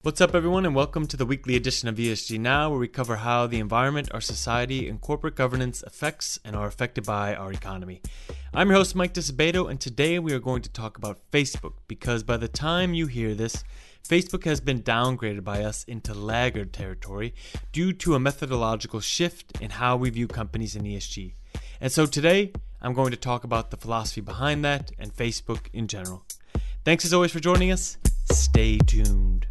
What's up, everyone, and welcome to the weekly edition of ESG Now, where we cover how the environment, our society, and corporate governance affects and are affected by our economy. I'm your host, Mike Disabato, and today we are going to talk about Facebook, because by the time you hear this, Facebook has been downgraded by us into laggard territory due to a methodological shift in how we view companies in ESG. And so today, I'm going to talk about the philosophy behind that and Facebook in general. Thanks as always for joining us. Stay tuned.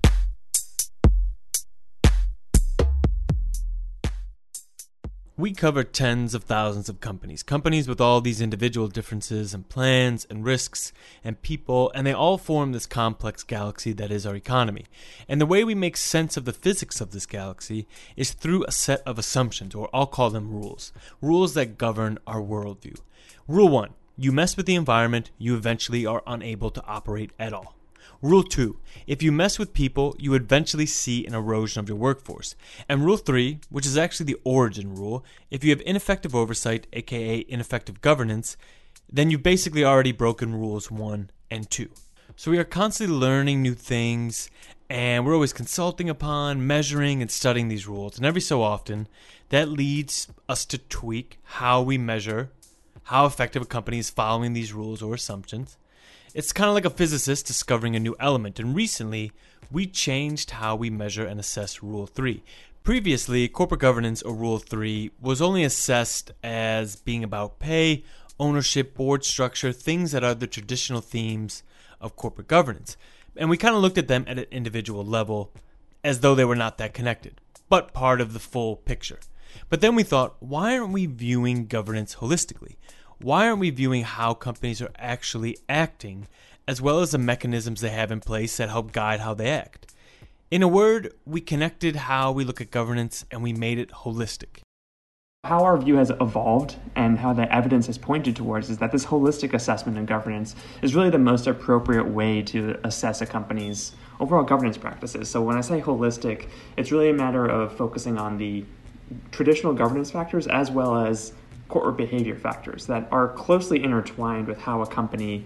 We cover tens of thousands of companies with all these individual differences and plans and risks and people, and they all form this complex galaxy that is our economy. And the way we make sense of the physics of this galaxy is through a set of assumptions, or I'll call them rules that govern our worldview. Rule 1, you mess with the environment, you eventually are unable to operate at all. Rule 2, if you mess with people, you eventually see an erosion of your workforce. And Rule 3, which is actually the origin rule, if you have ineffective oversight, aka ineffective governance, then you've basically already broken rules 1 and 2. So we are constantly learning new things, and we're always consulting upon, measuring, and studying these rules. And every so often, that leads us to tweak how we measure how effective a company is following these rules or assumptions. It's kind of like a physicist discovering a new element, and recently we changed how we measure and assess Rule 3. Previously, corporate governance, or Rule 3, was only assessed as being about pay, ownership, board structure, things that are the traditional themes of corporate governance. And we kind of looked at them at an individual level as though they were not that connected, but part of the full picture. But then we thought, why aren't we viewing governance holistically? Why aren't we viewing how companies are actually acting, as well as the mechanisms they have in place that help guide how they act? In a word, we connected how we look at governance and we made it holistic. How our view has evolved and how the evidence has pointed towards is that this holistic assessment and governance is really the most appropriate way to assess a company's overall governance practices. So when I say holistic, it's really a matter of focusing on the traditional governance factors as well as corporate behavior factors that are closely intertwined with how a company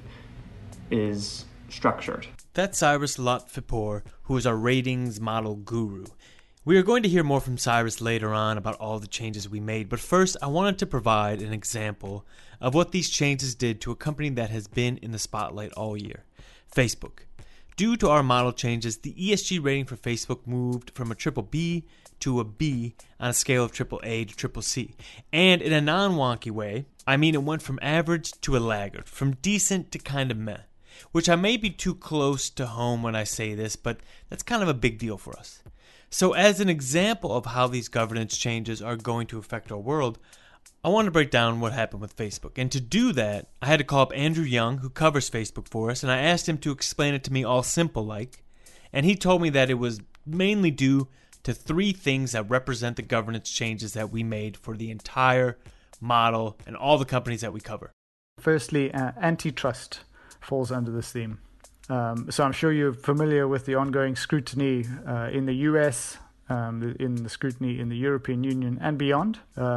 is structured. That's Cyrus Lotfipor, who is our ratings model guru. We are going to hear more from Cyrus later on about all the changes we made, but first I wanted to provide an example of what these changes did to a company that has been in the spotlight all year, Facebook. Due to our model changes, the ESG rating for Facebook moved from a triple B to a B on a scale of triple A to triple C. And in a non-wonky way, I mean it went from average to a laggard, from decent to kind of meh, which I may be too close to home when I say this, but that's kind of a big deal for us. So as an example of how these governance changes are going to affect our world, I want to break down what happened with Facebook. And to do that, I had to call up Andrew Young, who covers Facebook for us, and I asked him to explain it to me all simple like. And he told me that it was mainly due to 3 things that represent the governance changes that we made for the entire model and all the companies that we cover. Firstly, antitrust falls under this theme. So I'm sure you're familiar with the ongoing scrutiny in the US, in the scrutiny in the European Union and beyond,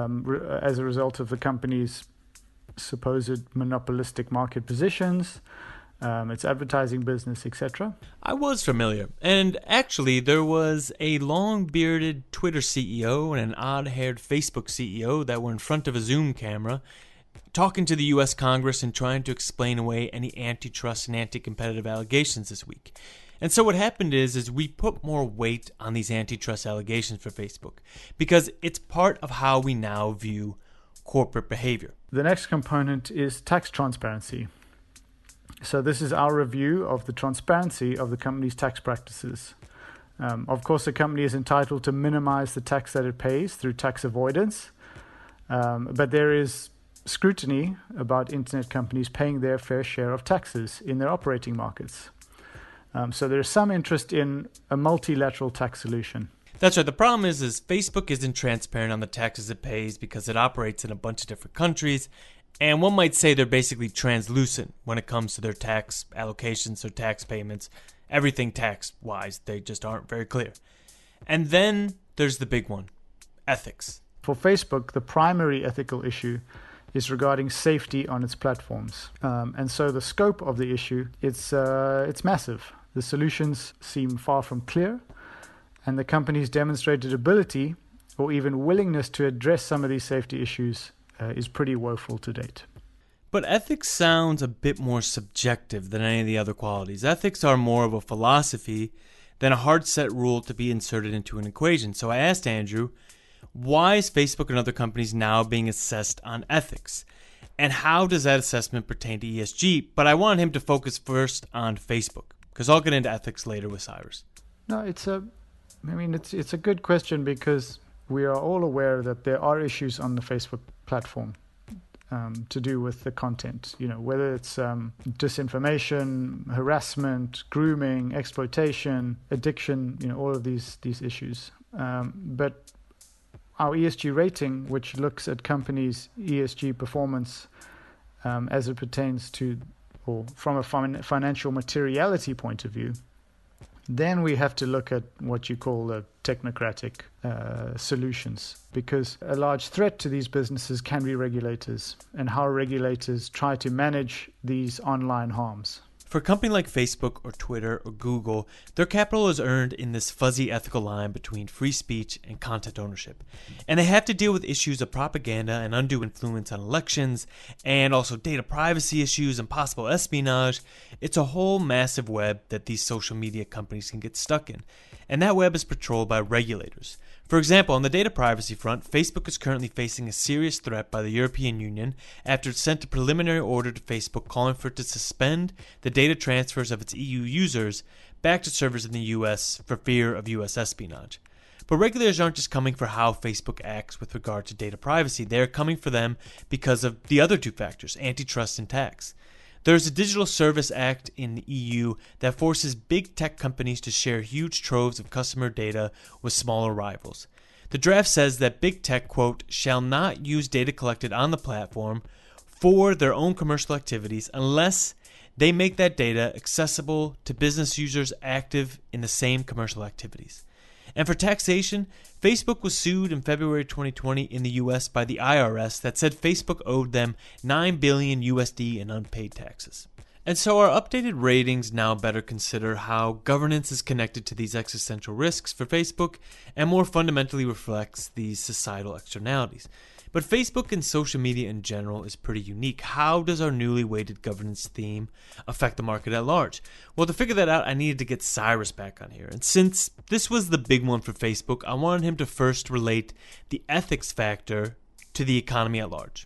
as a result of the company's supposed monopolistic market positions, its advertising business, etc. I was familiar, and actually there was a long-bearded Twitter CEO and an odd-haired Facebook CEO that were in front of a Zoom camera talking to the U.S. Congress and trying to explain away any antitrust and anti-competitive allegations this week. And so what happened is we put more weight on these antitrust allegations for Facebook because it's part of how we now view corporate behavior. The next component is tax transparency. So this is our review of the transparency of the company's tax practices. Of course, the company is entitled to minimize the tax that it pays through tax avoidance, but there is scrutiny about internet companies paying their fair share of taxes in their operating markets. So there's some interest in a multilateral tax solution. That's right. The problem is Facebook isn't transparent on the taxes it pays because it operates in a bunch of different countries. And one might say they're basically translucent when it comes to their tax allocations or tax payments. Everything tax-wise, they just aren't very clear. And then there's the big one, ethics. For Facebook, the primary ethical issue is regarding safety on its platforms. And so the scope of the issue, it's massive. The solutions seem far from clear. And the company's demonstrated ability or even willingness to address some of these safety issues is pretty woeful to date. But ethics sounds a bit more subjective than any of the other qualities. Ethics are more of a philosophy than a hard set rule to be inserted into an equation. So I asked Andrew, why is Facebook and other companies now being assessed on ethics? And how does that assessment pertain to ESG? But I wanted him to focus first on Facebook, because I'll get into ethics later with Cyrus. No, it's a good question, because we are all aware that there are issues on the Facebook platform to do with the content, whether it's disinformation, harassment, grooming, exploitation, addiction, all of these issues. But our ESG rating, which looks at companies' ESG performance as it pertains to, or from a financial materiality point of view, then we have to look at what you call the technocratic solutions, because a large threat to these businesses can be regulators and how regulators try to manage these online harms. For a company like Facebook or Twitter or Google, their capital is earned in this fuzzy ethical line between free speech and content ownership. And they have to deal with issues of propaganda and undue influence on elections, and also data privacy issues and possible espionage. It's a whole massive web that these social media companies can get stuck in. And that web is patrolled by regulators. For example, on the data privacy front, Facebook is currently facing a serious threat by the European Union after it sent a preliminary order to Facebook calling for it to suspend the data transfers of its EU users back to servers in the US for fear of US espionage. But regulators aren't just coming for how Facebook acts with regard to data privacy. They're coming for them because of the other two factors, antitrust and tax. There's a Digital Service Act in the EU that forces big tech companies to share huge troves of customer data with smaller rivals. The draft says that big tech, quote, shall not use data collected on the platform for their own commercial activities unless they make that data accessible to business users active in the same commercial activities. And for taxation, Facebook was sued in February 2020 in the US by the IRS that said Facebook owed them $9 billion USD in unpaid taxes. And so our updated ratings now better consider how governance is connected to these existential risks for Facebook and more fundamentally reflects these societal externalities. But Facebook and social media in general is pretty unique. How does our newly weighted governance theme affect the market at large? Well, to figure that out, I needed to get Cyrus back on here. And since this was the big one for Facebook, I wanted him to first relate the ethics factor to the economy at large.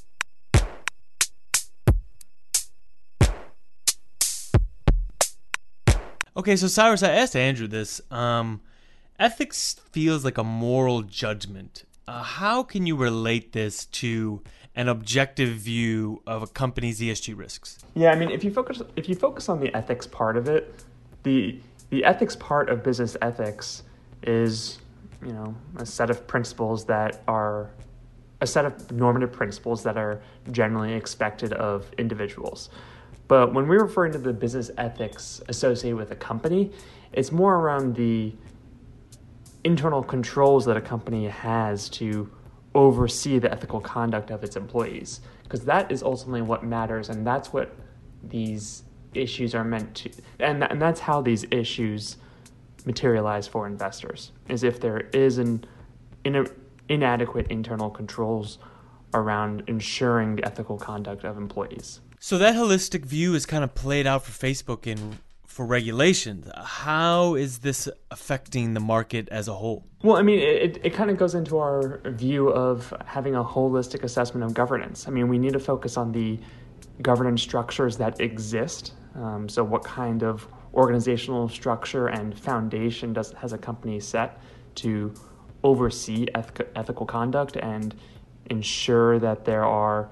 Okay, so Cyrus, I asked Andrew this. Ethics feels like a moral judgment. How can you relate this to an objective view of a company's ESG risks? Yeah, I mean, if you focus on the ethics part of it, the ethics part of business ethics is, a set of principles that are a set of normative principles that are generally expected of individuals. But when we're referring to the business ethics associated with a company, it's more around the internal controls that a company has to oversee the ethical conduct of its employees, because that is ultimately what matters, and that's what these issues are meant to, and that's how these issues materialize for investors, is if there is inadequate internal controls around ensuring the ethical conduct of employees. So that holistic view is kind of played out for Facebook for regulations. How is this affecting the market as a whole? Well, I mean, it kind of goes into our view of having a holistic assessment of governance. I mean, we need to focus on the governance structures that exist. So what kind of organizational structure and foundation has a company set to oversee ethical conduct and ensure that there are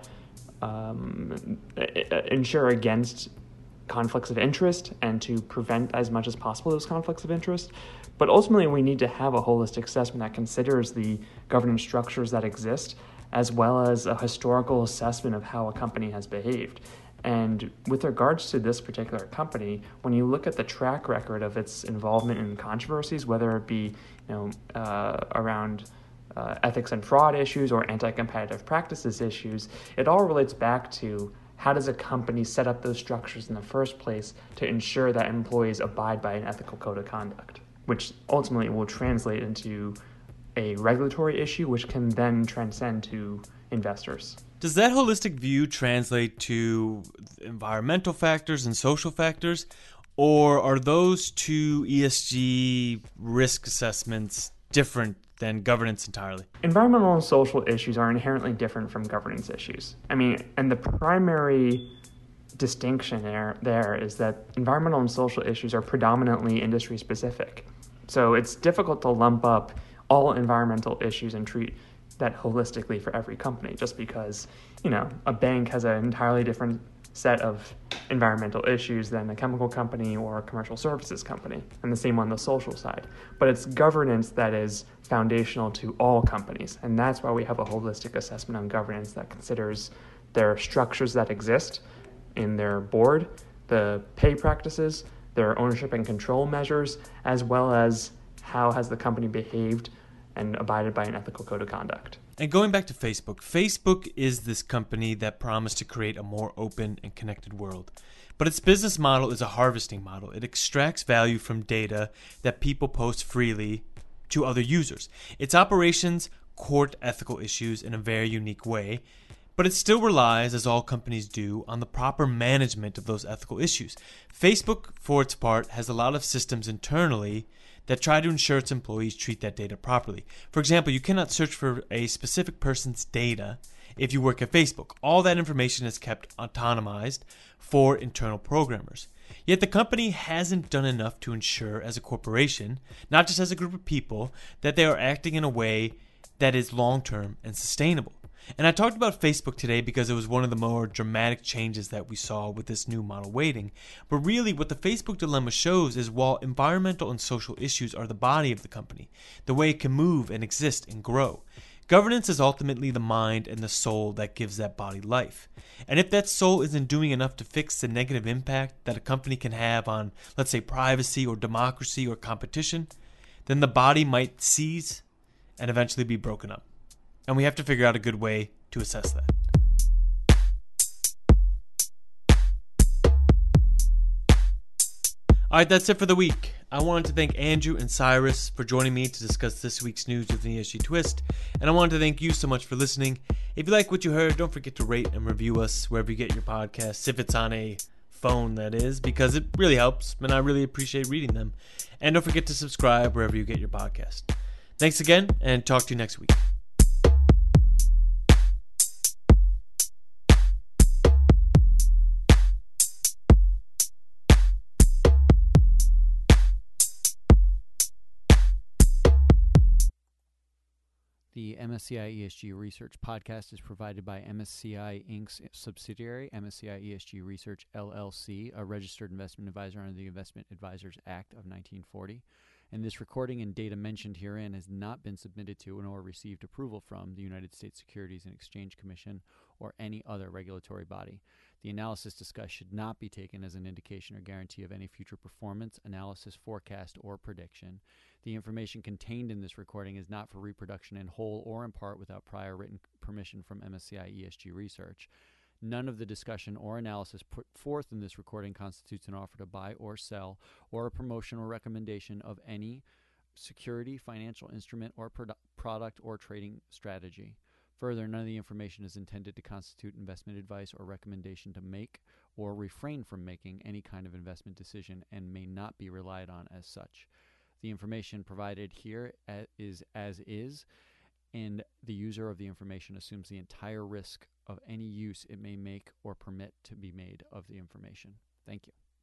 ensure against conflicts of interest and to prevent as much as possible those conflicts of interest. But ultimately, we need to have a holistic assessment that considers the governance structures that exist, as well as a historical assessment of how a company has behaved. And with regards to this particular company, when you look at the track record of its involvement in controversies, whether it be around ethics and fraud issues or anti-competitive practices issues, it all relates back to how does a company set up those structures in the first place to ensure that employees abide by an ethical code of conduct. which ultimately will translate into a regulatory issue, which can then transcend to investors. Does that holistic view translate to environmental factors and social factors, or are those two ESG risk assessments different than governance entirely? Environmental and social issues are inherently different from governance issues. And the primary distinction there is that environmental and social issues are predominantly industry specific. So it's difficult to lump up all environmental issues and treat that holistically for every company, just because, a bank has an entirely different set of environmental issues than a chemical company or a commercial services company, and the same on the social side. But it's governance that is foundational to all companies, and that's why we have a holistic assessment on governance that considers their structures that exist in their board, the pay practices, their ownership and control measures, as well as how has the company behaved and abided by an ethical code of conduct. And going back to Facebook, Facebook is this company that promised to create a more open and connected world. But its business model is a harvesting model. It extracts value from data that people post freely to other users. Its operations court ethical issues in a very unique way, but it still relies, as all companies do, on the proper management of those ethical issues. Facebook, for its part, has a lot of systems internally that try to ensure its employees treat that data properly. For example, you cannot search for a specific person's data if you work at Facebook. All that information is kept autonomized for internal programmers. Yet the company hasn't done enough to ensure, as a corporation, not just as a group of people, that they are acting in a way that is long-term and sustainable. And I talked about Facebook today because it was one of the more dramatic changes that we saw with this new model weighting. But really, what the Facebook dilemma shows is while environmental and social issues are the body of the company, the way it can move and exist and grow, governance is ultimately the mind and the soul that gives that body life. And if that soul isn't doing enough to fix the negative impact that a company can have on, let's say, privacy or democracy or competition, then the body might seize and eventually be broken up. And we have to figure out a good way to assess that. All right, that's it for the week. I wanted to thank Andrew and Cyrus for joining me to discuss this week's news with an ESG twist. And I wanted to thank you so much for listening. If you like what you heard, don't forget to rate and review us wherever you get your podcasts, if it's on a phone, that is, because it really helps, and I really appreciate reading them. And don't forget to subscribe wherever you get your podcast. Thanks again, and talk to you next week. The MSCI ESG Research podcast is provided by MSCI Inc.'s subsidiary, MSCI ESG Research LLC, a registered investment advisor under the Investment Advisors Act of 1940. And this recording and data mentioned herein has not been submitted to nor received approval from the United States Securities and Exchange Commission or any other regulatory body. The analysis discussed should not be taken as an indication or guarantee of any future performance, analysis, forecast, or prediction. The information contained in this recording is not for reproduction in whole or in part without prior written permission from MSCI ESG Research. None of the discussion or analysis put forth in this recording constitutes an offer to buy or sell or a promotion or recommendation of any security, financial instrument, or product or trading strategy. Further, none of the information is intended to constitute investment advice or recommendation to make or refrain from making any kind of investment decision and may not be relied on as such. The information provided here is as is, and the user of the information assumes the entire risk of any use it may make or permit to be made of the information. Thank you.